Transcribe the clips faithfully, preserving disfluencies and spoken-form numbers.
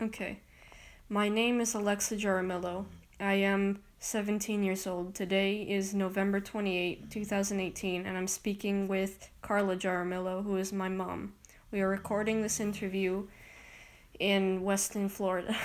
Okay. My name is Alexa Jaramillo. I am seventeen years old. Today is November twenty-eighth, twenty eighteen, and I'm speaking with Carla Jaramillo, who is my mom. We are recording this interview in Weston, Florida.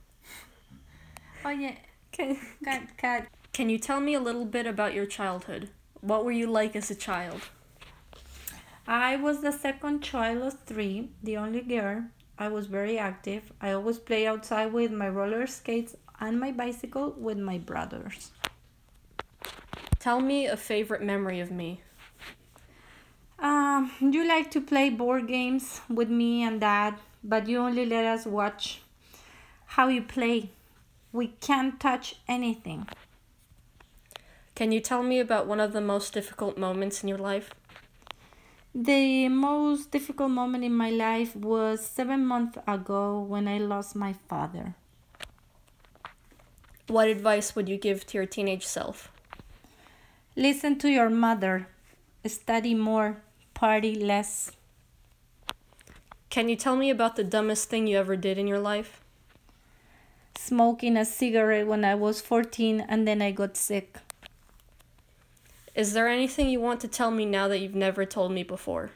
Oye, Can, Kat, Kat, can you tell me a little bit about your childhood? What were you like as a child? I was the second child of three, the only girl. I was very active. I always play outside with my roller skates and my bicycle with my brothers. Tell me a favorite memory of me. Um, you like to play board games with me and dad, but you only let us watch how you play. We can't touch anything. Can you tell me about one of the most difficult moments in your life? The most difficult moment in my life was seven months ago when I lost my father. What advice would you give to your teenage self? Listen to your mother. Study more. Party less. Can you tell me about the dumbest thing you ever did in your life? Smoking a cigarette when I was fourteen and then I got sick. Is there anything you want to tell me now that you've never told me before?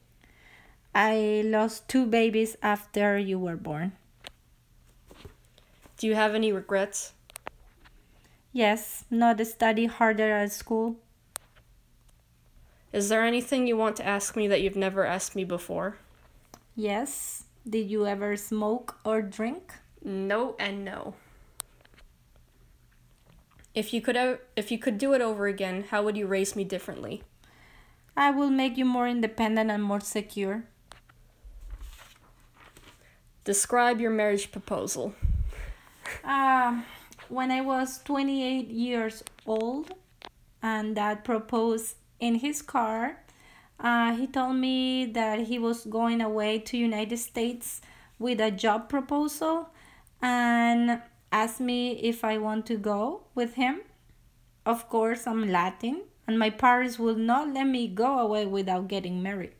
I lost two babies after you were born. Do you have any regrets? Yes, not study harder at school. Is there anything you want to ask me that you've never asked me before? Yes. Did you ever smoke or drink? No and no. If you could o- if you could do it over again, how would you raise me differently? I will make you more independent and more secure. Describe your marriage proposal. Um, when I was twenty-eight years old and dad proposed in his car, uh, he told me that he was going away to United States with a job proposal and asked me if I want to go with him. Of course, I'm Latin and my parents will not let me go away without getting married.